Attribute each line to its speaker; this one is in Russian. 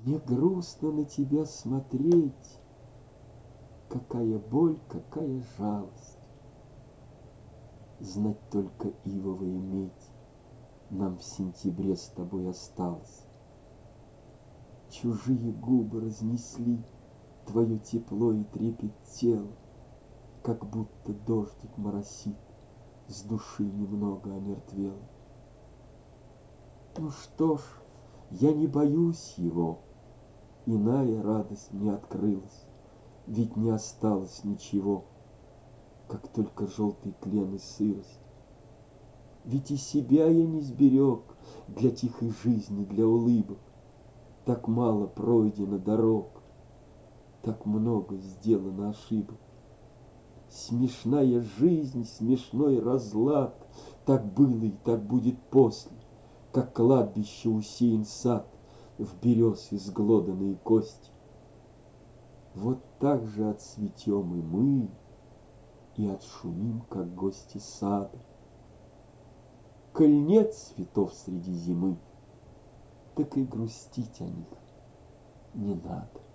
Speaker 1: Мне грустно на тебя смотреть, какая боль, какая жалость. Знать только ивовая медь нам в сентябре с тобой осталось. Чужие губы разнесли твое тепло и трепет тела, как будто дождик моросит, с души немного омертвела. Ну что ж, я не боюсь его, иная радость мне открылась, ведь не осталось ничего, как только желтый тлен и сырость. Ведь и себя я не сберег для тихой жизни, для улыбок. Так мало пройдено дорог, так много сделано ошибок. Смешная жизнь, смешной разлад, так было и так будет после, как кладбище усеян сад, в берез изглоданные кости. Вот так же отцветем и мы, и отшумим, как гости сада. Коль нет цветов среди зимы, так и грустить о них не надо.